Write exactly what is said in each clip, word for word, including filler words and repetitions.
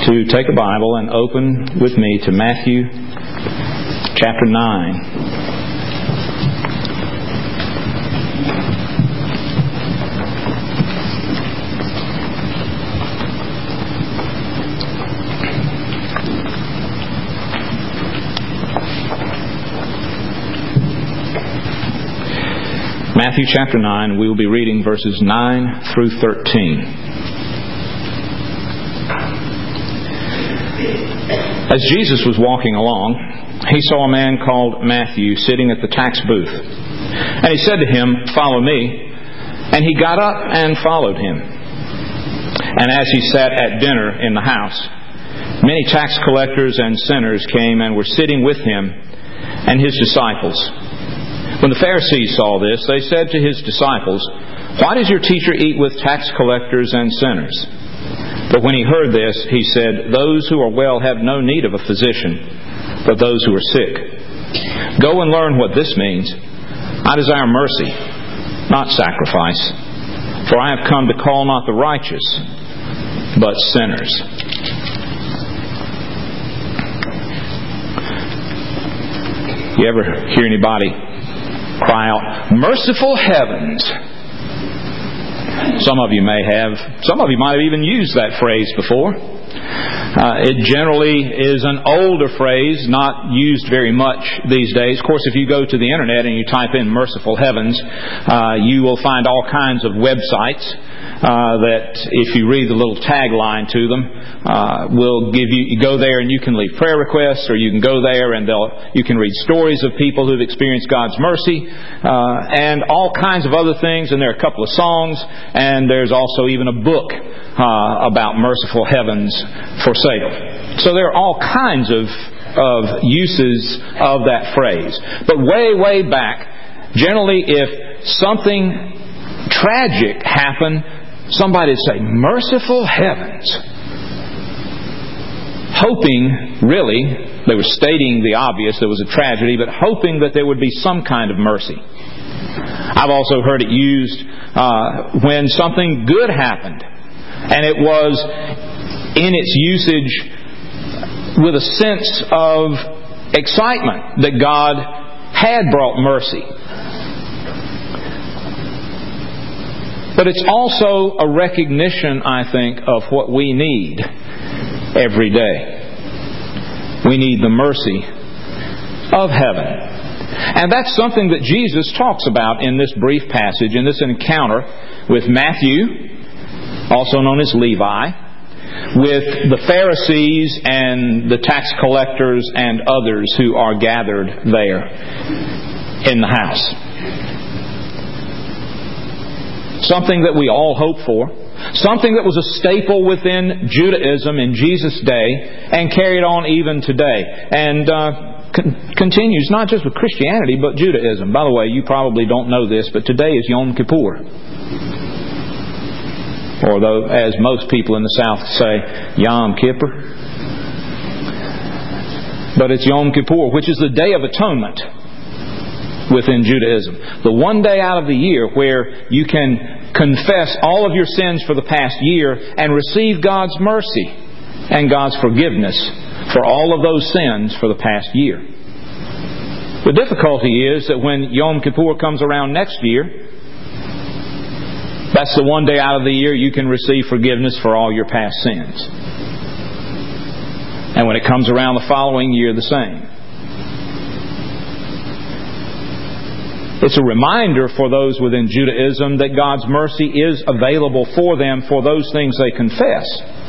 to take a Bible and open with me to Matthew chapter nine. Matthew chapter nine, we will be reading verses nine through thirteen. As Jesus was walking along, He saw a man called Matthew sitting at the tax booth. And He said to him, "Follow me." And he got up and followed Him. And as He sat at dinner in the house, many tax collectors and sinners came and were sitting with Him and His disciples. When the Pharisees saw this, they said to His disciples, "Why does your teacher eat with tax collectors and sinners?" But when He heard this, He said, "Those who are well have no need of a physician, but those who are sick. Go and learn what this means. I desire mercy, not sacrifice, for I have come to call not the righteous, but sinners." You ever hear anybody cry out, "Merciful heavens"? Some of you may have. Some of you might have even used that phrase before. Uh, it generally is an older phrase, not used very much these days. Of course, if you go to the internet and you type in "merciful heavens," uh, you will find all kinds of websites uh, that, if you read the little tagline to them, uh, will give you. You go there and you can leave prayer requests, or you can go there and they'll you can read stories of people who've experienced God's mercy, uh, and all kinds of other things. And there are a couple of songs, and there's also even a book uh, about merciful heavens for sale. So there are all kinds of of uses of that phrase. But way, way back, generally, if something tragic happened, somebody would say, "Merciful heavens." Hoping, really, they were stating the obvious, there was a tragedy, but hoping that there would be some kind of mercy. I've also heard it used uh, when something good happened, and it was in its usage with a sense of excitement that God had brought mercy. But it's also a recognition, I think, of what we need every day. We need the mercy of heaven. And that's something that Jesus talks about in this brief passage, in this encounter with Matthew, also known as Levi, with the Pharisees and the tax collectors and others who are gathered there in the house. Something that we all hope for. Something that was a staple within Judaism in Jesus' day and carried on even today. And uh, con- continues not just with Christianity, but Judaism. By the way, you probably don't know this, but today is Yom Kippur. Or though, as most people in the South say, Yom Kippur. But it's Yom Kippur, which is the Day of Atonement within Judaism. The one day out of the year where you can confess all of your sins for the past year and receive God's mercy and God's forgiveness for all of those sins for the past year. The difficulty is that when Yom Kippur comes around next year, that's the one day out of the year you can receive forgiveness for all your past sins. And when it comes around the following year, the same. It's a reminder for those within Judaism that God's mercy is available for them for those things they confess.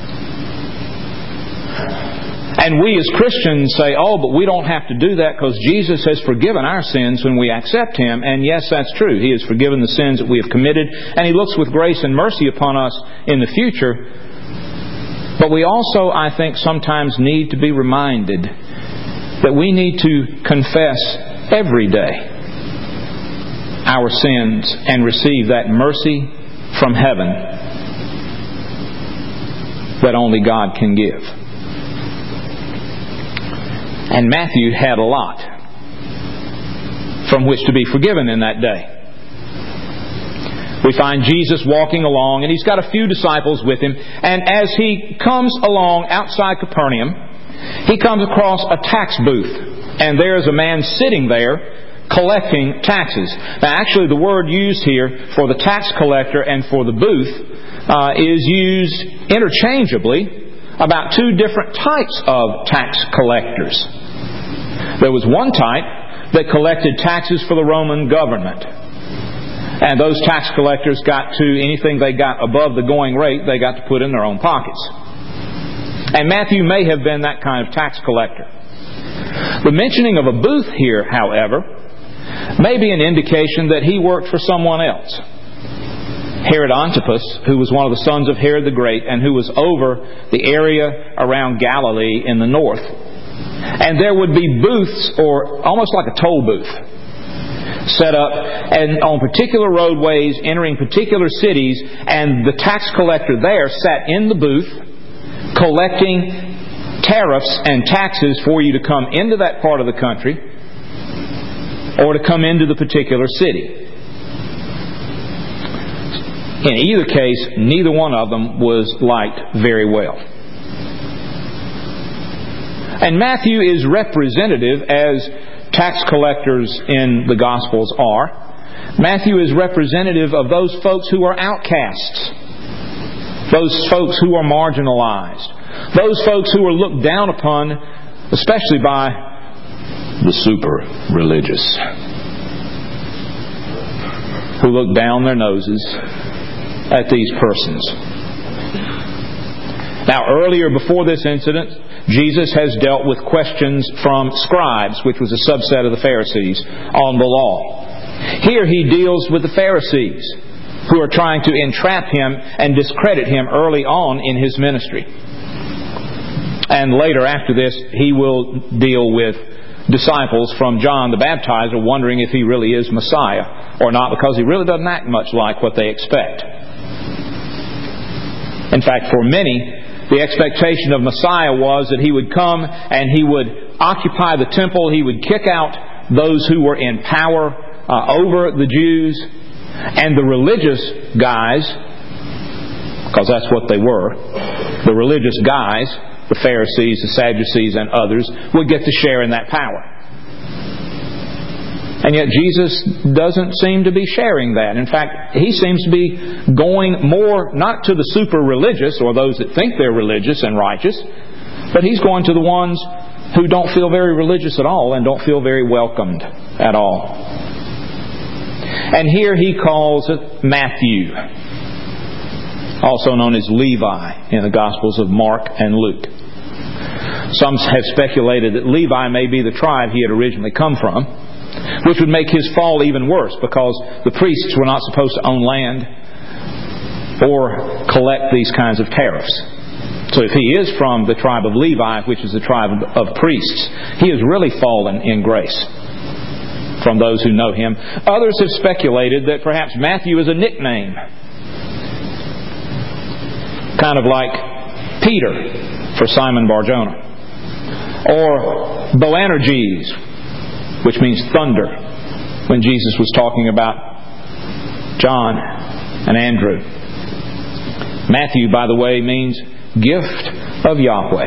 And we as Christians say, "Oh, but we don't have to do that because Jesus has forgiven our sins when we accept Him." And yes, that's true. He has forgiven the sins that we have committed, and He looks with grace and mercy upon us in the future. But we also, I think, sometimes need to be reminded that we need to confess every day our sins and receive that mercy from heaven that only God can give. And Matthew had a lot from which to be forgiven in that day. We find Jesus walking along, and He's got a few disciples with Him. And as He comes along outside Capernaum, He comes across a tax booth. And there's a man sitting there collecting taxes. Now actually the word used here for the tax collector and for the booth uh, is used interchangeably about two different types of tax collectors. There was one type that collected taxes for the Roman government. And those tax collectors got to anything they got above the going rate, they got to put in their own pockets. And Matthew may have been that kind of tax collector. The mentioning of a booth here, however, may be an indication that he worked for someone else. Herod Antipas, who was one of the sons of Herod the Great and who was over the area around Galilee in the north. And there would be booths, or almost like a toll booth, set up and on particular roadways entering particular cities, and the tax collector there sat in the booth collecting tariffs and taxes for you to come into that part of the country or to come into the particular city. In either case, neither one of them was liked very well. And Matthew is representative, as tax collectors in the Gospels are. Matthew is representative of those folks who are outcasts, those folks who are marginalized, those folks who are looked down upon, especially by the super religious, who look down their noses at these persons. Now, earlier before this incident, Jesus has dealt with questions from scribes, which was a subset of the Pharisees, on the law. Here he deals with the Pharisees, who are trying to entrap Him and discredit Him early on in His ministry. And later, after this, He will deal with disciples from John the Baptizer wondering if He really is Messiah or not, because He really doesn't act much like what they expect. In fact, for many, the expectation of Messiah was that He would come and He would occupy the temple. He would kick out those who were in power uh, over the Jews. And the religious guys, because that's what they were, the religious guys, the Pharisees, the Sadducees, and others, would get to share in that power. And yet Jesus doesn't seem to be sharing that. In fact, He seems to be going more not to the super religious or those that think they're religious and righteous, but He's going to the ones who don't feel very religious at all and don't feel very welcomed at all. And here He calls it Matthew, also known as Levi in the Gospels of Mark and Luke. Some have speculated that Levi may be the tribe he had originally come from, which would make his fall even worse, because the priests were not supposed to own land or collect these kinds of tariffs. So if he is from the tribe of Levi, which is the tribe of priests, he has really fallen in grace from those who know him. Others have speculated that perhaps Matthew is a nickname, kind of like Peter for Simon Bar-Jonah, or Boanerges, which means thunder, when Jesus was talking about John and Andrew. Matthew, by the way, means gift of Yahweh.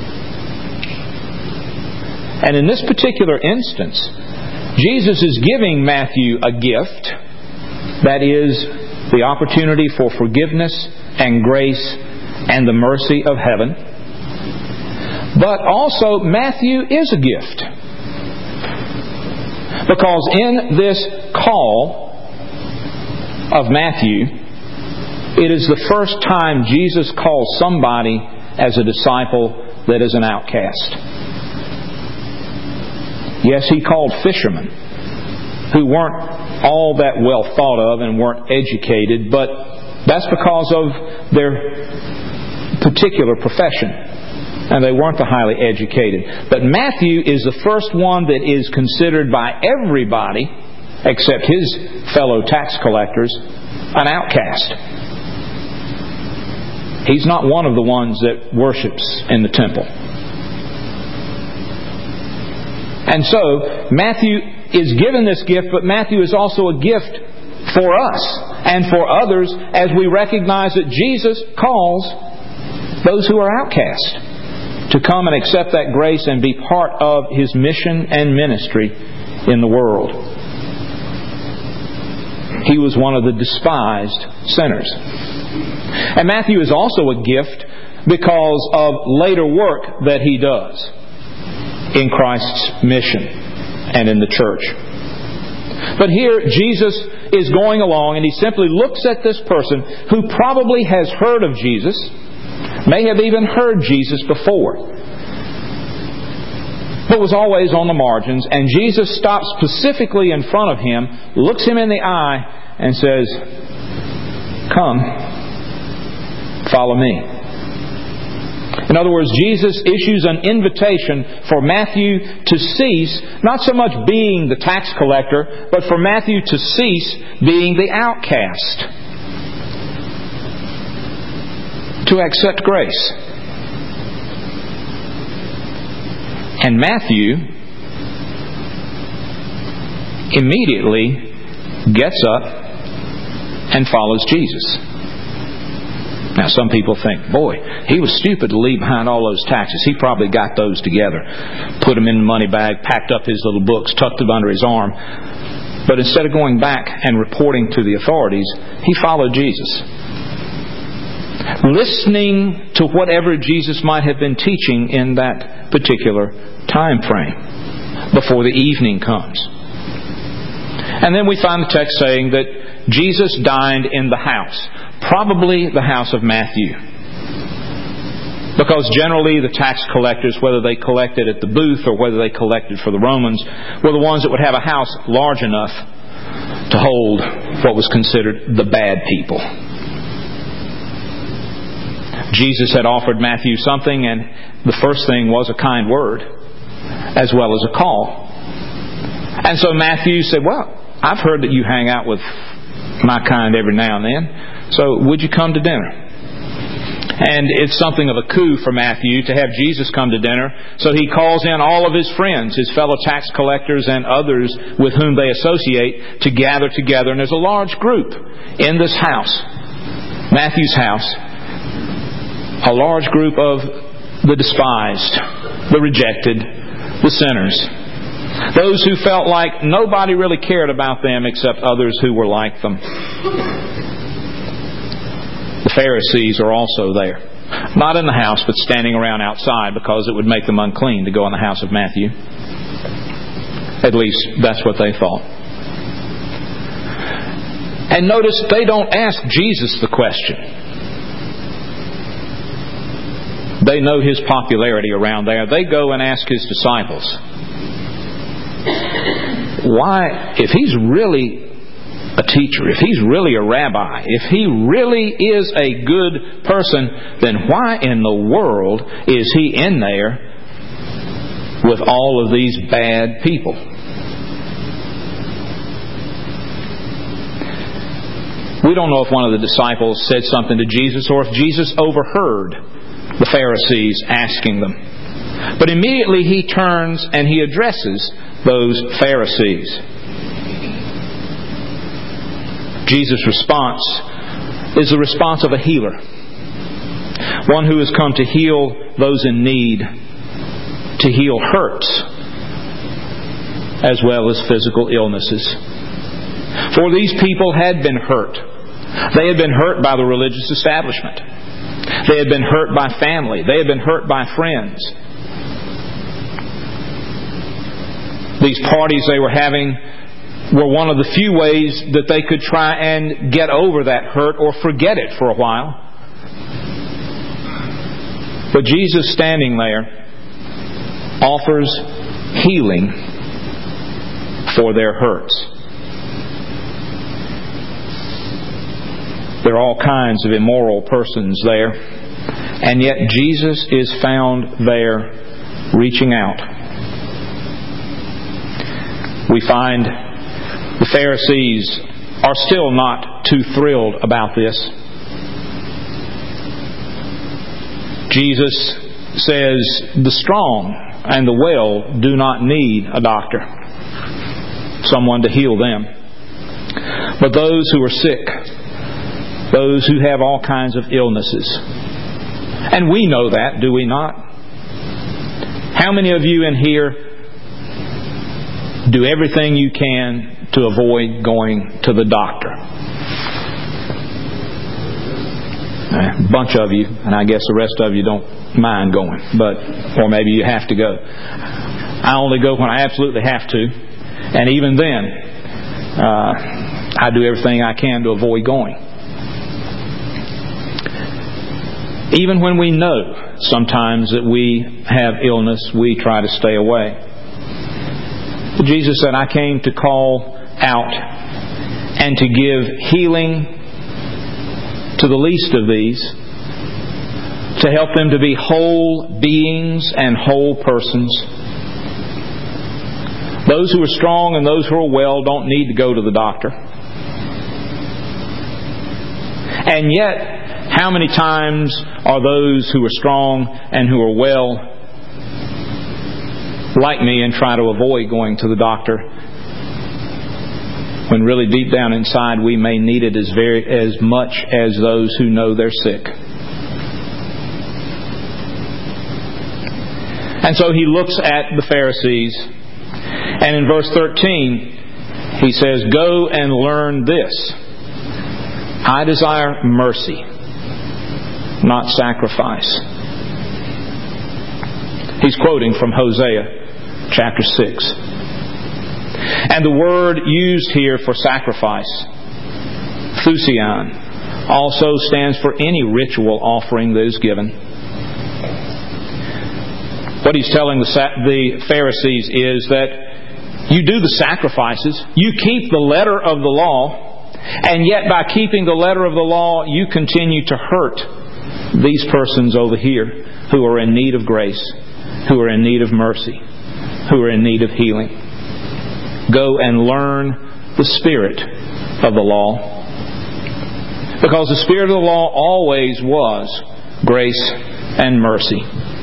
And in this particular instance, Jesus is giving Matthew a gift, that is the opportunity for forgiveness and grace and the mercy of heaven. But also, Matthew is a gift. Because in this call of Matthew, it is the first time Jesus calls somebody as a disciple that is an outcast. Yes, He called fishermen who weren't all that well thought of and weren't educated, but that's because of their particular profession. And they weren't the highly educated. But Matthew is the first one that is considered by everybody, except his fellow tax collectors, an outcast. He's not one of the ones that worships in the temple. And so, Matthew is given this gift, but Matthew is also a gift for us and for others as we recognize that Jesus calls those who are outcast to come and accept that grace and be part of His mission and ministry in the world. He was one of the despised sinners. And Matthew is also a gift because of later work that he does in Christ's mission and in the church. But here Jesus is going along and He simply looks at this person who probably has heard of Jesus, may have even heard Jesus before, but was always on the margins. And Jesus stops specifically in front of him, looks him in the eye, and says, "Come, follow me." In other words, Jesus issues an invitation for Matthew to cease, not so much being the tax collector, but for Matthew to cease being the outcast, to accept grace. And Matthew immediately gets up and follows Jesus. Now some people think, boy, he was stupid to leave behind all those taxes. He probably got those together, put them in the money bag, packed up his little books, tucked them under his arm. But instead of going back and reporting to the authorities, he followed Jesus, listening to whatever Jesus might have been teaching in that particular time frame before the evening comes. And then we find the text saying that Jesus dined in the house, probably the house of Matthew. Because generally the tax collectors, whether they collected at the booth or whether they collected for the Romans, were the ones that would have a house large enough to hold what was considered the bad people. Jesus had offered Matthew something, and the first thing was a kind word as well as a call. And so Matthew said, "Well, I've heard that you hang out with my kind every now and then. So would you come to dinner?" And it's something of a coup for Matthew to have Jesus come to dinner. So he calls in all of his friends, his fellow tax collectors and others with whom they associate, to gather together. And there's a large group in this house, Matthew's house, a large group of the despised, the rejected, the sinners. Those who felt like nobody really cared about them except others who were like them. The Pharisees are also there. Not in the house, but standing around outside, because it would make them unclean to go in the house of Matthew. At least that's what they thought. And notice they don't ask Jesus the question. They know His popularity around there. They go and ask His disciples, why, if He's really a teacher, if He's really a rabbi, if He really is a good person, then why in the world is He in there with all of these bad people? We don't know if one of the disciples said something to Jesus or if Jesus overheard the Pharisees asking them. But immediately He turns and He addresses those Pharisees. Jesus' response is the response of a healer. One who has come to heal those in need, to heal hurts, as well as physical illnesses. For these people had been hurt. They had been hurt by the religious establishment. They had been hurt by family. They had been hurt by friends. These parties they were having were one of the few ways that they could try and get over that hurt or forget it for a while. But Jesus, standing there, offers healing for their hurts. There are all kinds of immoral persons there, and yet Jesus is found there reaching out. We find the Pharisees are still not too thrilled about this. Jesus says, the strong and the well do not need a doctor, someone to heal them. but those who are sick, those who have all kinds of illnesses. And we know that, do we not? How many of you in here do everything you can to avoid going to the doctor? A bunch of you, and I guess the rest of you don't mind going, but or maybe you have to go. I only go when I absolutely have to, and even then, uh, I do everything I can to avoid going. Even when we know sometimes that we have illness, we try to stay away. But Jesus said, I came to call out and to give healing to the least of these, to help them to be whole beings and whole persons. Those who are strong and those who are well don't need to go to the doctor. And yet, how many times are those who are strong and who are well like me and try to avoid going to the doctor, when really deep down inside we may need it as very as much as those who know they're sick? And so he looks at the Pharisees, and in verse thirteen he says, "Go and learn this. I desire mercy, not sacrifice." He's quoting from Hosea chapter six. And the word used here for sacrifice, thusion, also stands for any ritual offering that is given. What he's telling the, the Pharisees is that you do the sacrifices, you keep the letter of the law, and yet by keeping the letter of the law, you continue to hurt these persons over here who are in need of grace, who are in need of mercy, who are in need of healing. Go and learn the spirit of the law. Because the spirit of the law always was grace and mercy.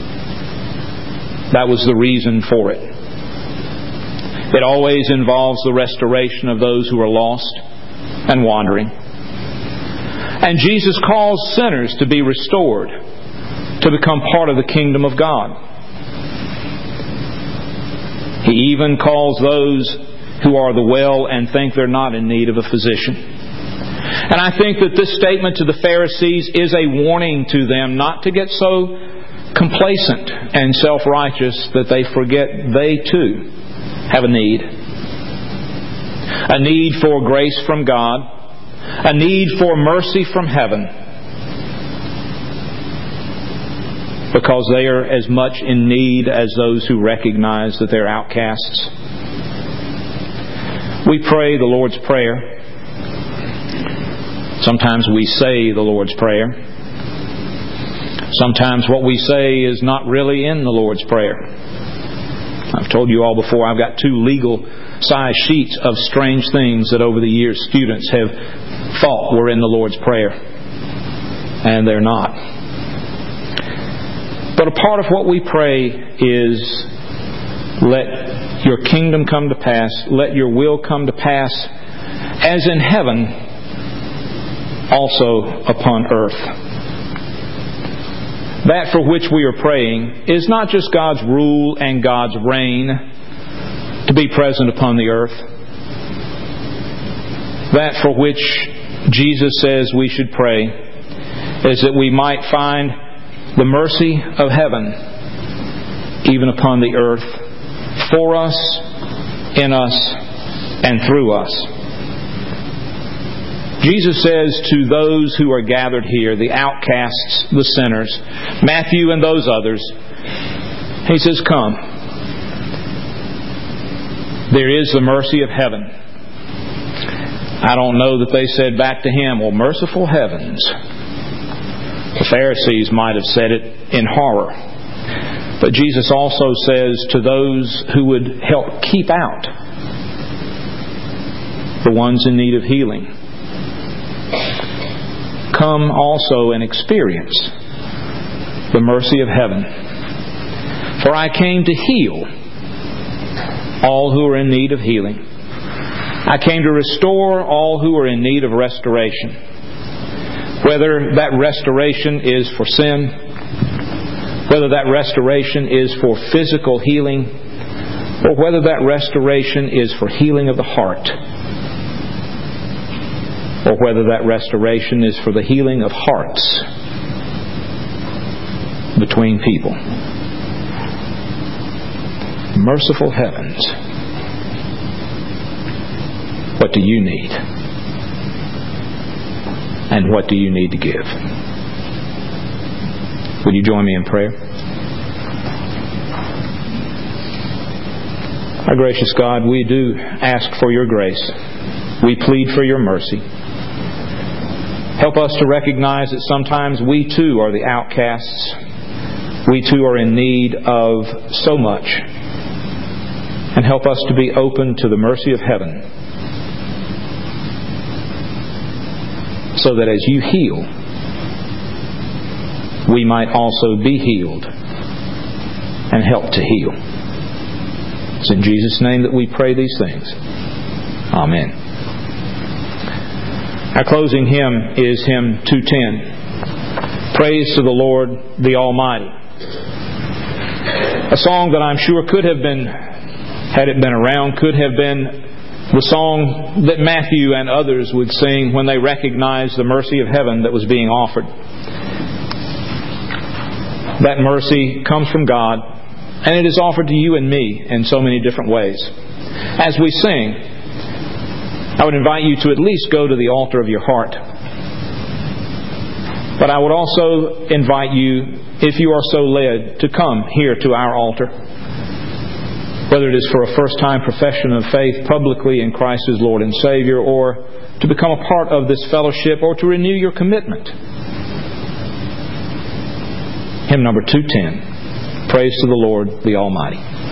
That was the reason for it. It always involves the restoration of those who are lost and wandering. And Jesus calls sinners to be restored, to become part of the kingdom of God. He even calls those who are the well and think they're not in need of a physician. And I think that this statement to the Pharisees is a warning to them not to get so complacent and self-righteous that they forget they too have a need. A need for grace from God. A need for mercy from heaven. Because they are as much in need as those who recognize that they're outcasts. We pray the Lord's Prayer. Sometimes we say the Lord's Prayer. Sometimes what we say is not really in the Lord's Prayer. I've told you all before, I've got two legal size sheets of strange things that over the years students have thought were in the Lord's Prayer. And they're not. But a part of what we pray is, let your kingdom come to pass, let your will come to pass, as in heaven, also upon earth. That for which we are praying is not just God's rule and God's reign to be present upon the earth. That for which Jesus says we should pray is that we might find the mercy of heaven even upon the earth, for us, in us, and through us. Jesus says to those who are gathered here, the outcasts, the sinners, Matthew and those others, He says, come. There is the mercy of heaven. I don't know that they said back to Him, well, merciful heavens. The Pharisees might have said it in horror. But Jesus also says to those who would help keep out the ones in need of healing, come also and experience the mercy of heaven. For I came to heal all who are in need of healing. I came to restore all who are in need of restoration. Whether that restoration is for sin, whether that restoration is for physical healing, or whether that restoration is for healing of the heart, or whether that restoration is for the healing of hearts between people. Merciful heavens, what do you need? And what do you need to give? Would you join me in prayer? Our gracious God, we do ask for your grace. We plead for your mercy. Help us to recognize that sometimes we too are the outcasts. We too are in need of so much. And help us to be open to the mercy of heaven, so that as you heal, we might also be healed and help to heal. It's in Jesus' name that we pray these things. Amen. Our closing hymn is hymn two ten. Praise to the Lord the Almighty. A song that I'm sure could have been, had it been around, could have been the song that Matthew and others would sing when they recognized the mercy of heaven that was being offered. That mercy comes from God, and it is offered to you and me in so many different ways. As we sing, I would invite you to at least go to the altar of your heart. But I would also invite you, if you are so led, to come here to our altar. Whether it is for a first-time profession of faith publicly in Christ as Lord and Savior, or to become a part of this fellowship, or to renew your commitment. Hymn number two ten. Praise to the Lord the Almighty.